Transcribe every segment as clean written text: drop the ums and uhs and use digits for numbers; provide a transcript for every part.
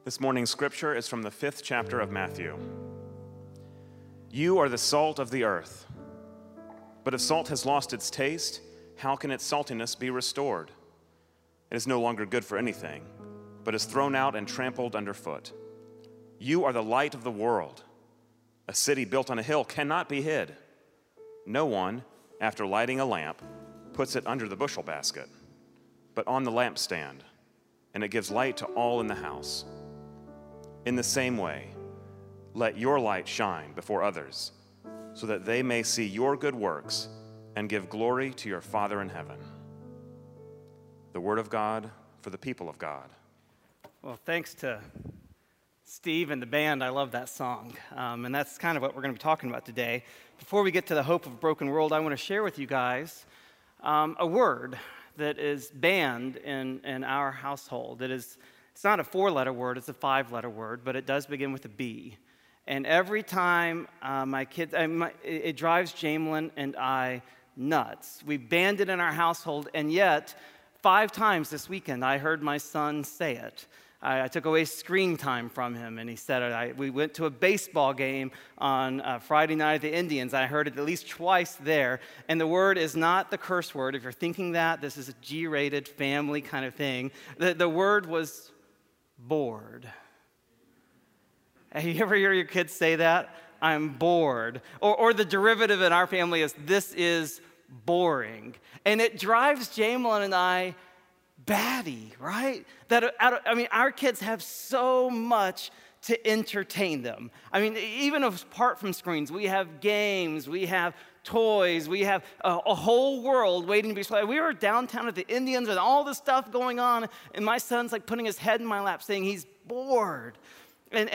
This morning's scripture is from the 5th chapter of Matthew. You are the salt of the earth. But if salt has lost its taste, how can its saltiness be restored? It is no longer good for anything, but is thrown out and trampled underfoot. You are the light of the world. A city built on a hill cannot be hid. No one, after lighting a lamp, puts it under the bushel basket, but on the lampstand, and it gives light to all in the house. In the same way, let your light shine before others, so that they may see your good works and give glory to your Father in heaven. The word of God for the people of God. Well, thanks to Steve and the band. I love that song. And that's kind of what we're going to be talking about today. Before we get to the hope of a broken world, I want to share with you guys a word that is banned in our household. It's not a 4-letter word, it's a 5-letter word, but it does begin with a B. And every time my kids, it drives Jamelin and I nuts. We banned it in our household, and yet 5 times this weekend I heard my son say it. I took away screen time from him, and he said it. We went to a baseball game on Friday night at the Indians. I heard it at least twice there. And the word is not the curse word. If you're thinking that, this is a G-rated family kind of thing. The word was bored. Have you ever hear your kids say that? I'm bored. Or the derivative in our family is, this is boring. And it drives Jamelin and I batty, right? Our kids have so much to entertain them. Even apart from screens, we have games, we have toys, we have a whole world waiting to be played. We were downtown at the Indians with all this stuff going on, and my son's like putting his head in my lap saying he's bored. I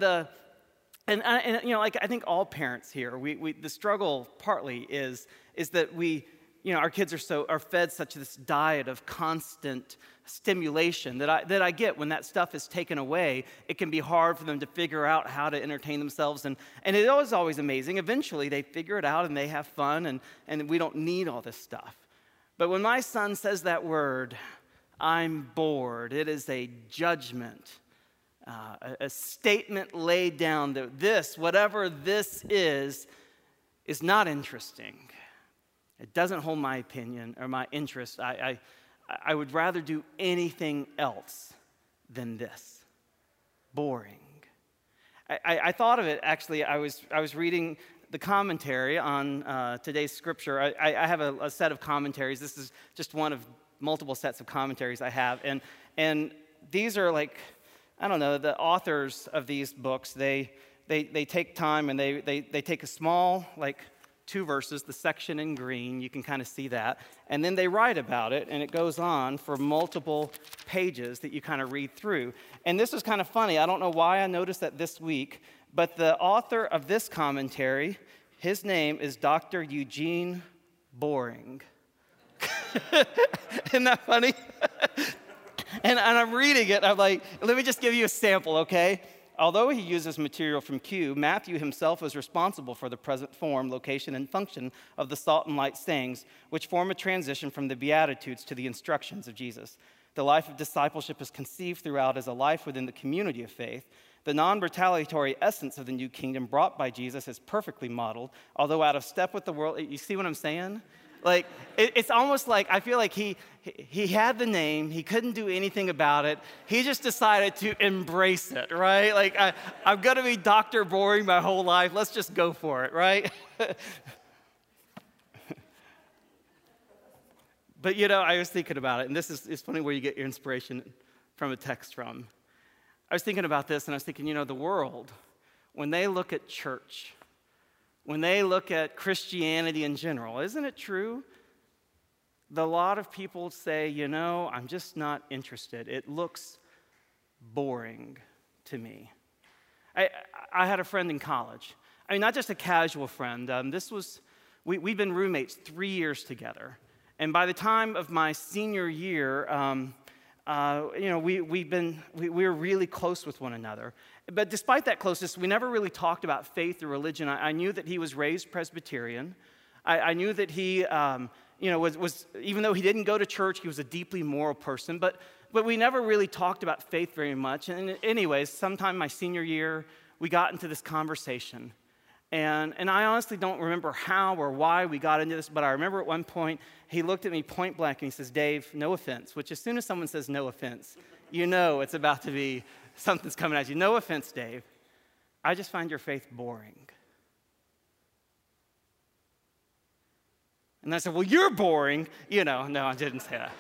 think all parents here, the struggle partly is that our kids are fed such this diet of constant stimulation that I get when that stuff is taken away. It can be hard for them to figure out how to entertain themselves, and it is always amazing. Eventually, they figure it out and they have fun, and we don't need all this stuff. But when my son says that word, I'm bored, it is a judgment, a statement laid down that this, whatever this is not interesting. It doesn't hold my opinion or my interest. I would rather do anything else than this. Boring. I thought of it, actually. I was reading the commentary on today's scripture. I have a set of commentaries. This is just one of multiple sets of commentaries I have. And these are the authors of these books, they take time and they take a small, 2 verses, the section in green, you can kind of see that, and then they write about it, and it goes on for multiple pages that you kind of read through. And this was kind of funny. I don't know why I noticed that this week, but the author of this commentary, his name is Dr. Eugene Boring. Isn't that funny? And I'm reading it, I'm like, let me just give you a sample, okay? Although he uses material from Q, Matthew himself is responsible for the present form, location, and function of the salt and light sayings, which form a transition from the Beatitudes to the instructions of Jesus. The life of discipleship is conceived throughout as a life within the community of faith. The non-retaliatory essence of the new kingdom brought by Jesus is perfectly modeled, although out of step with the world. You see what I'm saying? It's almost like I feel like he had the name, he couldn't do anything about it, he just decided to embrace it, right? I'm going to be Dr. Boring my whole life, let's just go for it, right? But I was thinking about it, and it's funny where you get your inspiration from a text from. I was thinking about this, and I was thinking, the world, when they look at church, when they look at Christianity in general, isn't it true? A lot of people say, I'm just not interested. It looks boring to me. I had a friend in college. Not just a casual friend. We've been roommates 3 years together. And by the time of my senior year, we were really close with one another. But despite that closeness, we never really talked about faith or religion. I knew that he was raised Presbyterian. I knew that he, was even though he didn't go to church, he was a deeply moral person. But but we never really talked about faith very much. And anyways, sometime my senior year, we got into this conversation. And I honestly don't remember how or why we got into this, but I remember at one point, he looked at me point blank and he says, Dave, no offense, which as soon as someone says no offense, you know it's about to be something's coming at you. No offense, Dave. I just find your faith boring. And I said, well, you're boring. No, I didn't say that.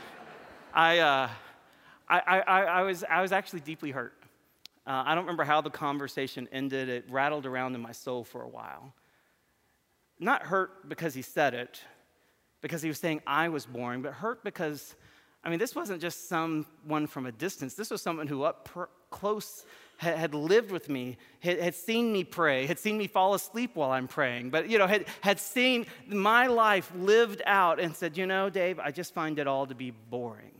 I was actually deeply hurt. I don't remember how the conversation ended. It rattled around in my soul for a while. Not hurt because he said it, because he was saying I was boring, but hurt because, this wasn't just someone from a distance. This was someone who up close had lived with me, had seen me pray, had seen me fall asleep while I'm praying, but, had seen my life lived out and said, Dave, I just find it all to be boring.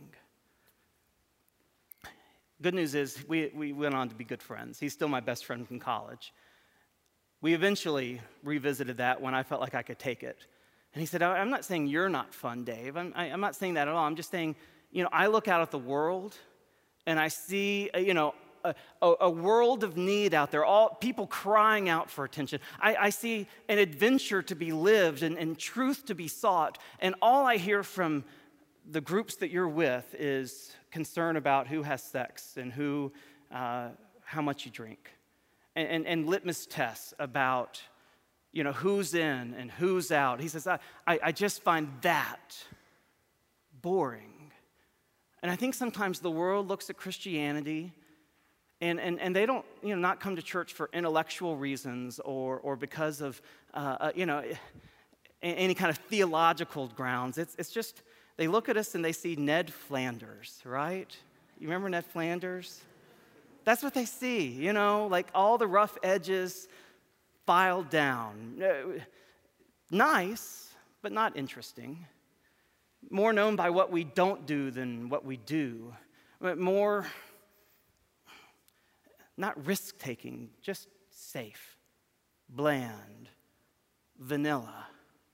Good news is we went on to be good friends. He's still my best friend from college. We eventually revisited that when I felt like I could take it. And he said, I'm not saying you're not fun, Dave. I'm not saying that at all. I'm just saying, I look out at the world and I see, a world of need out there, all people crying out for attention. I see an adventure to be lived and truth to be sought. And all I hear from the groups that you're with is concern about who has sex and how much you drink, and litmus tests about, who's in and who's out. He says, I just find that boring. And I think sometimes the world looks at Christianity and they don't, not come to church for intellectual reasons or because of, any kind of theological grounds. It's just, they look at us and they see Ned Flanders, right? You remember Ned Flanders? That's what they see, like all the rough edges filed down. Nice, but not interesting. More known by what we don't do than what we do. More, not risk-taking, just safe, bland, vanilla.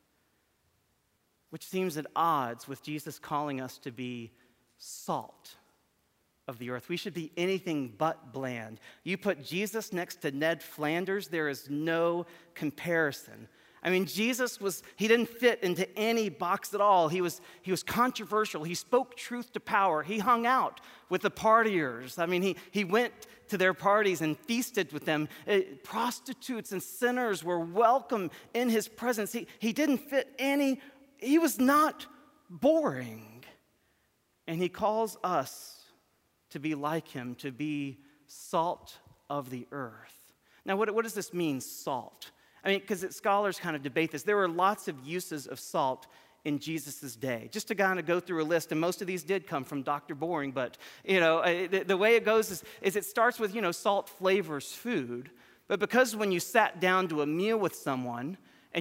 Which seems at odds with Jesus calling us to be salt of the earth. We should be anything but bland. You put Jesus next to Ned Flanders, there is no comparison. Jesus he didn't fit into any box at all. He was controversial. He spoke truth to power. He hung out with the partiers. He went to their parties and feasted with them. Prostitutes and sinners were welcome in his presence. He didn't fit any. He was not boring. And he calls us to be like him, to be salt of the earth. Now, what does this mean, salt? Because scholars kind of debate this. There were lots of uses of salt in Jesus' day. Just to kind of go through a list, and most of these did come from Dr. Boring, but, the way it goes is it starts with, salt flavors food, but because when you sat down to a meal with someone, and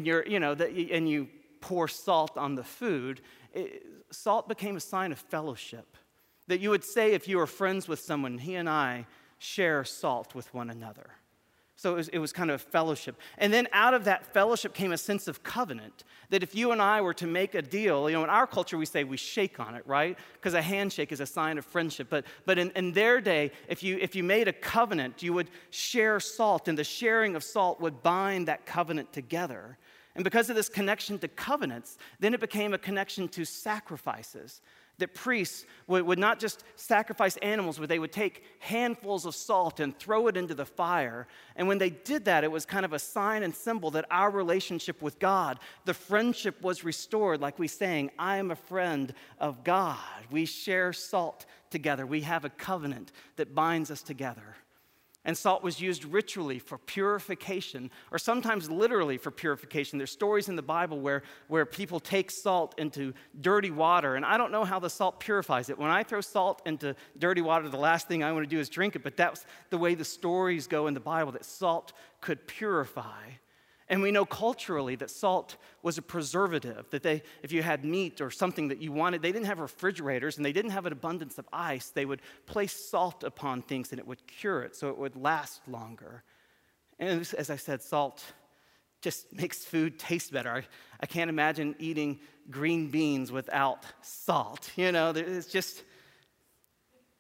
you pour salt on the food, salt became a sign of fellowship. That you would say if you were friends with someone, he and I share salt with one another. So it was kind of a fellowship. And then out of that fellowship came a sense of covenant. That if you and I were to make a deal, in our culture we say we shake on it, right? Because a handshake is a sign of friendship. But in their day, if you made a covenant, you would share salt, and the sharing of salt would bind that covenant together. And because of this connection to covenants, then it became a connection to sacrifices. That priests would not just sacrifice animals, but they would take handfuls of salt and throw it into the fire. And when they did that, it was kind of a sign and symbol that our relationship with God, the friendship was restored, like we sang, I am a friend of God. We share salt together. We have a covenant that binds us together. And salt was used ritually for purification, or sometimes literally for purification. There's stories in the Bible where people take salt into dirty water, and I don't know how the salt purifies it. When I throw salt into dirty water, the last thing I want to do is drink it, but that's the way the stories go in the Bible, that salt could purify. And we know culturally that salt was a preservative, that if you had meat or something that you wanted, they didn't have refrigerators and they didn't have an abundance of ice. They would place salt upon things and it would cure it so it would last longer. And as I said, salt just makes food taste better. I can't imagine eating green beans without salt. It's just,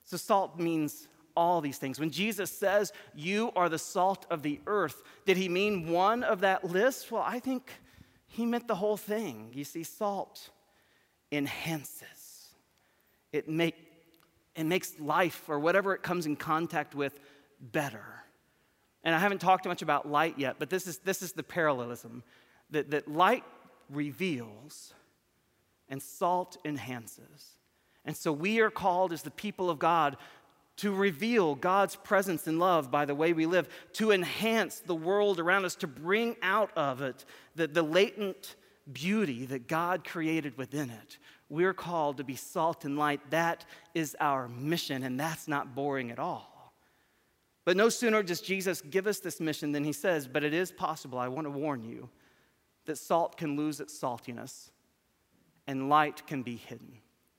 So salt means all these things. When Jesus says, you are the salt of the earth, did he mean one of that list? Well, I think he meant the whole thing. You see, salt enhances. It makes life, or whatever it comes in contact with, better. And I haven't talked much about light yet, but this is the parallelism, that light reveals and salt enhances. And so we are called as the people of God to reveal God's presence and love by the way we live, to enhance the world around us, to bring out of it the latent beauty that God created within it. We're called to be salt and light. That is our mission, and that's not boring at all. But no sooner does Jesus give us this mission than he says, but it is possible, I want to warn you, that salt can lose its saltiness and light can be hidden.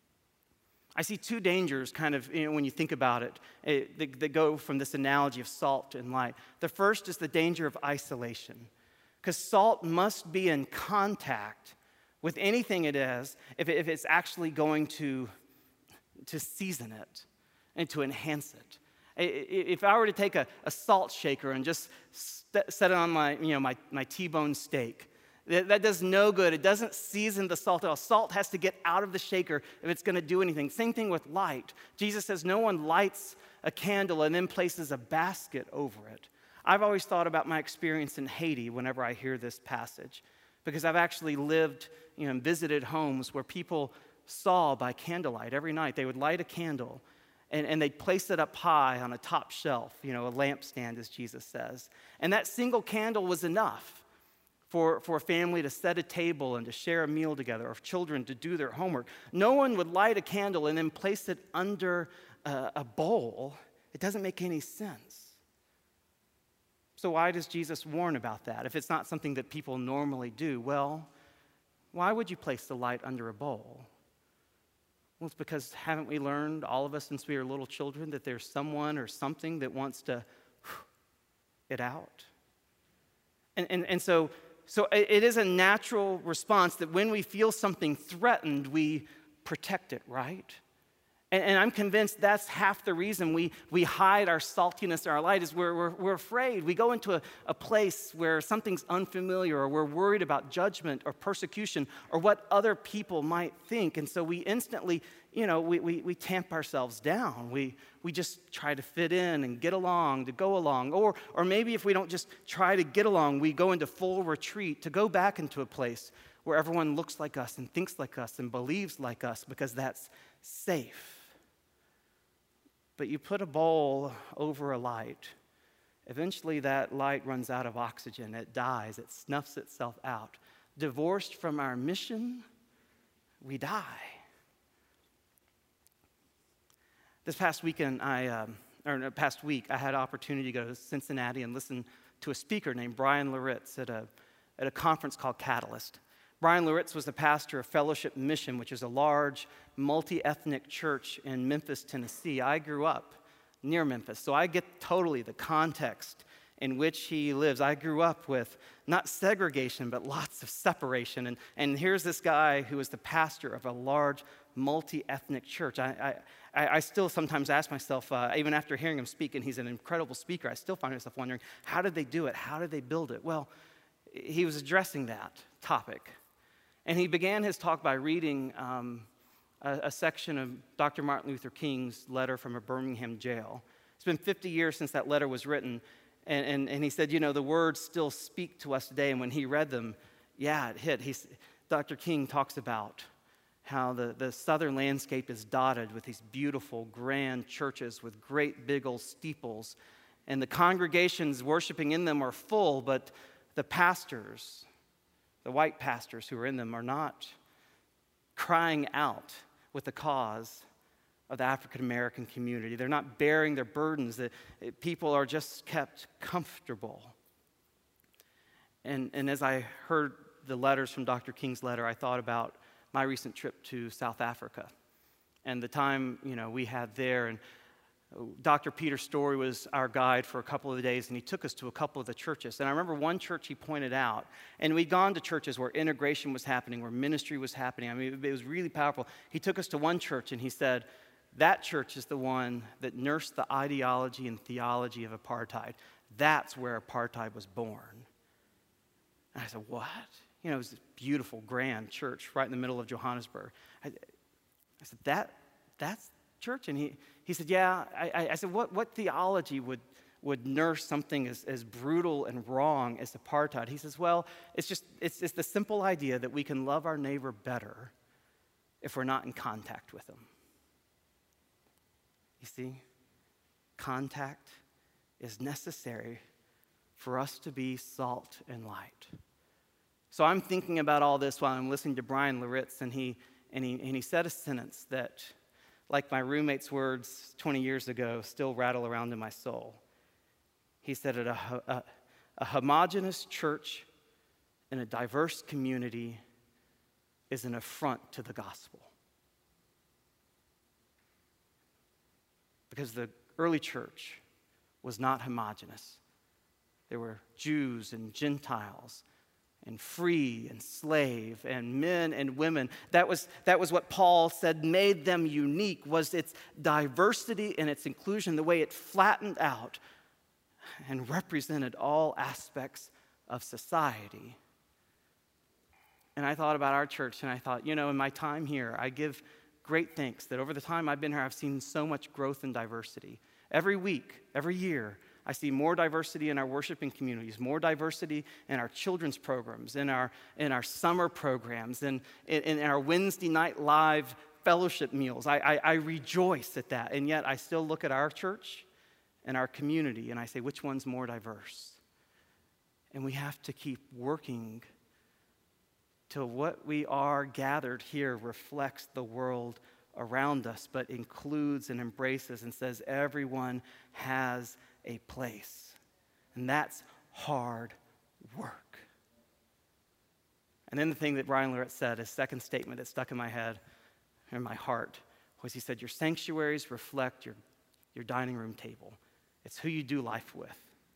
I see two dangers kind of, when you think about it, that go from this analogy of salt and light. The first is the danger of isolation, because salt must be in contact with anything it is if it's actually going to season it and to enhance it. If I were to take a salt shaker and just set it on my T-bone steak, that does no good. It doesn't season the salt at all. Salt has to get out of the shaker if it's going to do anything. Same thing with light. Jesus says no one lights a candle and then places a basket over it. I've always thought about my experience in Haiti whenever I hear this passage, because I've actually lived and visited homes where people saw by candlelight every night. They would light a candle and they'd place it up high on a top shelf, a lampstand, as Jesus says. And that single candle was enough for a family to set a table and to share a meal together, or for children to do their homework. No one would light a candle and then place it under a bowl. It doesn't make any sense. So why does Jesus warn about that if it's not something that people normally do? Well, why would you place the light under a bowl? Well, it's because haven't we learned, all of us since we were little children, that there's someone or something that wants to it out? And so it is a natural response that when we feel something threatened, we protect it, right? And I'm convinced that's half the reason we hide our saltiness or our light is we're afraid. We go into a place where something's unfamiliar, or we're worried about judgment or persecution or what other people might think. And so we instantly, we tamp ourselves down. We just try to fit in and get along, to go along. Or maybe if we don't just try to get along, we go into full retreat to go back into a place where everyone looks like us and thinks like us and believes like us, because that's safe. But you put a bowl over a light, eventually that light runs out of oxygen, it dies, it snuffs itself out. Divorced from our mission, we die. This past week, I had an opportunity to go to Cincinnati and listen to a speaker named Brian Loritz at a conference called Catalyst. Brian Loritz was the pastor of Fellowship Mission, which is a large multi-ethnic church in Memphis, Tennessee. I grew up near Memphis, so I get totally the context in which he lives. I grew up with not segregation, but lots of separation. And here's this guy who is the pastor of a large multi-ethnic church. I still sometimes ask myself, even after hearing him speak, and he's an incredible speaker, I still find myself wondering, how did they do it? How did they build it? Well, he was addressing that topic. And he began his talk by reading a section of Dr. Martin Luther King's letter from a Birmingham jail. It's been 50 years since that letter was written. And he said, the words still speak to us today. And when he read them, it hit. Dr. King talks about how the southern landscape is dotted with these beautiful, grand churches with great big old steeples. And the congregations worshiping in them are full, but the pastors, the white pastors who are in them, are not crying out with the cause of the African American community. They're not bearing their burdens. People are just kept comfortable. And as I heard the letters from Dr. King's letter, I thought about my recent trip to South Africa and the time we had there. And Dr. Peter Story was our guide for a couple of days, and he took us to a couple of the churches. And I remember one church he pointed out, and we'd gone to churches where integration was happening, where ministry was happening. I mean, it was really powerful. He took us to one church, and he said, that church is the one that nursed the ideology and theology of apartheid. That's where apartheid was born. And I said, what? You know, it was this beautiful, grand church right in the middle of Johannesburg. I said, that's church? And he said, yeah. I said, what theology would nurse something as brutal and wrong as apartheid? He says, well, it's the simple idea that we can love our neighbor better if we're not in contact with them. You see, contact is necessary for us to be salt and light. So I'm thinking about all this while I'm listening to Bryan Loritts, and he said a sentence that, like my roommate's words 20 years ago, still rattle around in my soul. He said, a homogeneous church in a diverse community is an affront to the gospel. Because the early church was not homogeneous. There were Jews and Gentiles, and free and slave, and men and women. That was what Paul said made them unique, was its diversity and its inclusion, the way it flattened out and represented all aspects of society. And I thought about our church, and I thought, you know, in my time here, I give great thanks that over the time I've been here, I've seen so much growth and diversity. Every week, every year, I see more diversity in our worshiping communities, more diversity in our children's programs, in our summer programs, in our Wednesday night live fellowship meals. I rejoice at that, and yet I still look at our church and our community, and I say, which one's more diverse? And we have to keep working till what we are gathered here reflects the world around us, but includes and embraces and says everyone has a place. And that's hard work. And then the thing that Bryan Loritts said, his second statement that stuck in my head, in my heart, was he said, your sanctuaries reflect your dining room table. It's who you do life with.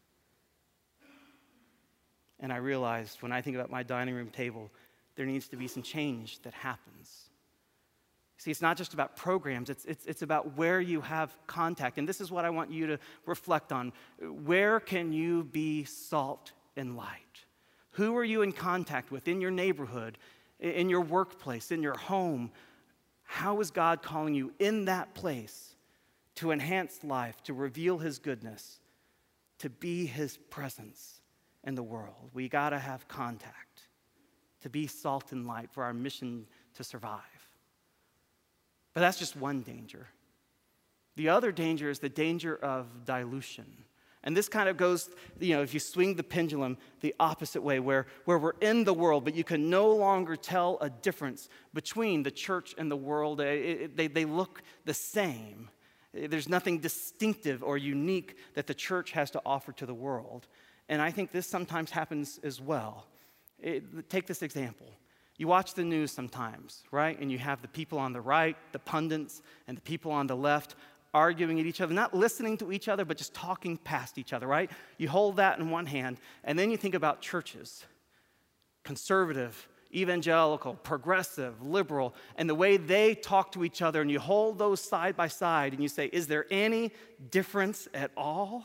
And I realized when I think about my dining room table, there needs to be some change that happens. See, it's not just about programs, it's about where you have contact. And this is what I want you to reflect on. Where can you be salt and light? Who are you in contact with in your neighborhood, in your workplace, in your home? How is God calling you in that place to enhance life, to reveal his goodness, to be his presence in the world? We got to have contact to be salt and light for our mission to survive. But that's just one danger. The other danger is the danger of dilution. And this kind of goes, you know, if you swing the pendulum the opposite way, where we're in the world, but you can no longer tell a difference between the church and the world. They look the same. There's nothing distinctive or unique that the church has to offer to the world. And I think this sometimes happens as well. Take this example. You watch the news sometimes, right? And you have the people on the right, the pundits, and the people on the left arguing at each other, not listening to each other, but just talking past each other, right? You hold that in one hand, and then you think about churches, conservative, evangelical, progressive, liberal, and the way they talk to each other, and you hold those side by side, and you say, is there any difference at all?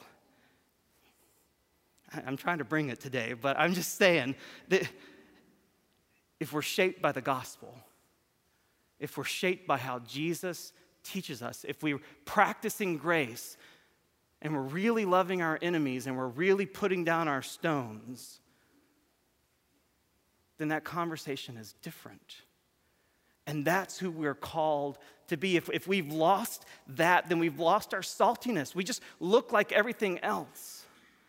I'm trying to bring it today, but I'm just saying that if we're shaped by the gospel, if we're shaped by how Jesus teaches us, if we're practicing grace and we're really loving our enemies and we're really putting down our stones, then that conversation is different. And that's who we're called to be. If we've lost that, then we've lost our saltiness. We just look like everything else.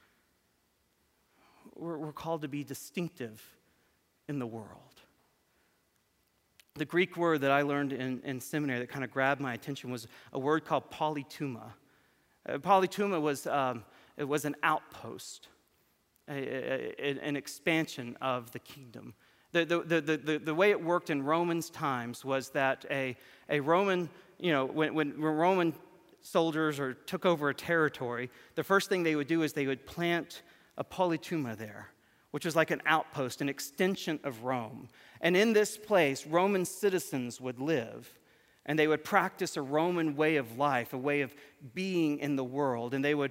We're called to be distinctive in the world. The Greek word that I learned in seminary that kind of grabbed my attention was a word called polytuma. Polytuma was an outpost, an expansion of the kingdom. The way it worked in Romans times was that a Roman, you know, when Roman soldiers or took over a territory, the first thing they would do is they would plant a polytuma there, which was like an outpost, an extension of Rome. And in this place, Roman citizens would live. and they would practice a Roman way of life, a way of being in the world. And they would,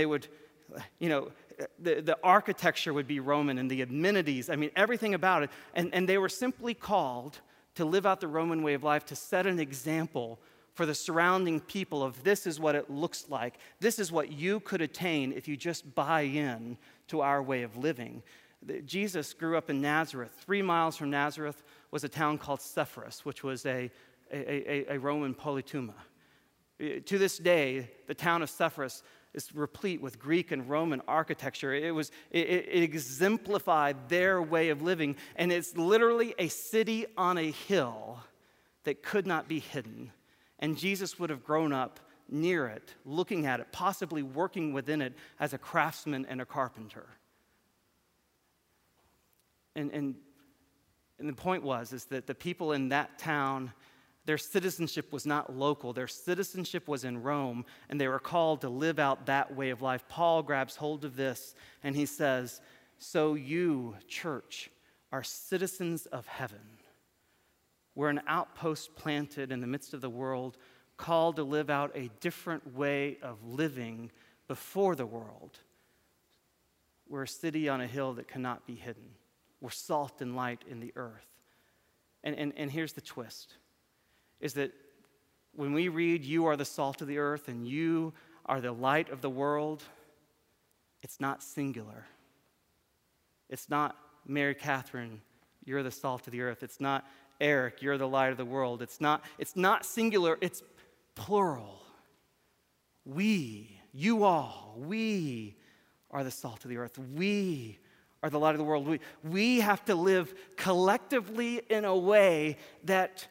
the architecture would be Roman and the amenities, everything about it. And they were simply called to live out the Roman way of life, to set an example for the surrounding people of this is what it looks like. This is what you could attain if you just buy in to our way of living. Jesus grew up in Nazareth. 3 miles from Nazareth was a town called Sepphoris, which was a Roman politeuma. To this day, the town of Sepphoris is replete with Greek and Roman architecture. It exemplified their way of living, and it's literally a city on a hill that could not be hidden. And Jesus would have grown up near it, looking at it, possibly working within it as a craftsman and a carpenter. And the point is that the people in that town, their citizenship was not local. Their citizenship was in Rome, and they were called to live out that way of life. Paul grabs hold of this, and he says, so you, church, are citizens of heaven. We're an outpost planted in the midst of the world, called to live out a different way of living before the world. We're a city on a hill that cannot be hidden. We're salt and light in the earth. And here's the twist, is that when we read, you are the salt of the earth and you are the light of the world, it's not singular. It's not Mary Catherine, you're the salt of the earth. It's not Eric, you're the light of the world. It's not singular, it's plural. We, you all, we are the salt of the earth. We are the light of the world. We have to live collectively in a way that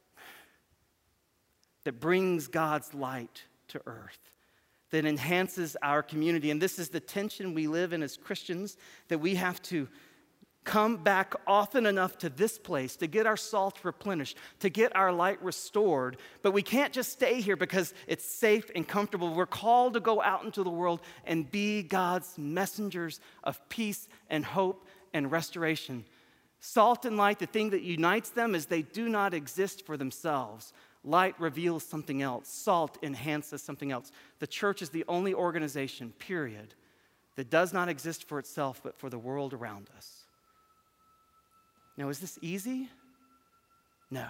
brings God's light to earth, that enhances our community. And this is the tension we live in as Christians, that we have to come back often enough to this place to get our salt replenished, to get our light restored. But we can't just stay here because it's safe and comfortable. We're called to go out into the world and be God's messengers of peace and hope and restoration. Salt and light, the thing that unites them is they do not exist for themselves. Light reveals something else. Salt enhances something else. The church is the only organization, period, that does not exist for itself but for the world around us. Now, is this easy? No.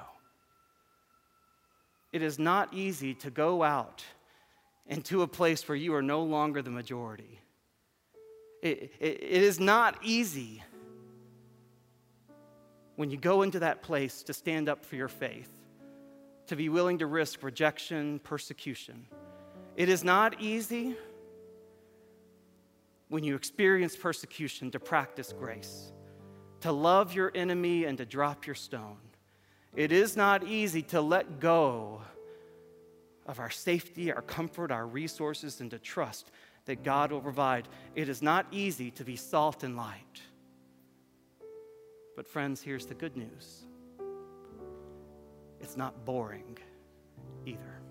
It is not easy to go out into a place where you are no longer the majority. It is not easy when you go into that place to stand up for your faith, to be willing to risk rejection, persecution. It is not easy when you experience persecution to practice grace, to love your enemy and to drop your stone. It is not easy to let go of our safety, our comfort, our resources, and to trust that God will provide. It is not easy to be salt and light. But friends, here's the good news. It's not boring either.